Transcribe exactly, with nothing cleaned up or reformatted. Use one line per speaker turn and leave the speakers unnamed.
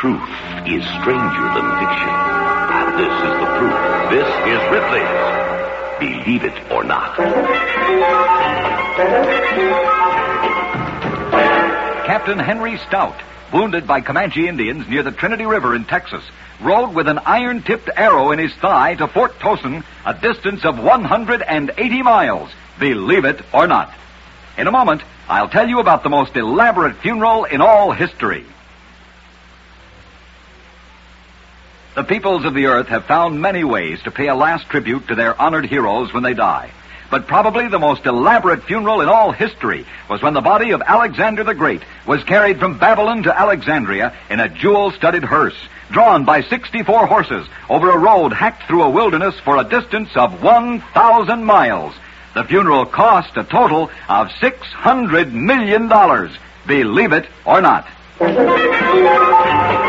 Truth is stranger than fiction. And this is the proof. This is Ripley's Believe It or Not.
Captain Henry Stout, wounded by Comanche Indians near the Trinity River in Texas, rode with an iron-tipped arrow in his thigh to Fort Towson, a distance of one hundred eighty miles. Believe it or not. In a moment, I'll tell you about the most elaborate funeral in all history. The peoples of the earth have found many ways to pay a last tribute to their honored heroes when they die. But probably the most elaborate funeral in all history was when the body of Alexander the Great was carried from Babylon to Alexandria in a jewel-studded hearse, drawn by sixty-four horses over a road hacked through a wilderness for a distance of one thousand miles. The funeral cost a total of six hundred million dollars. Believe it or not.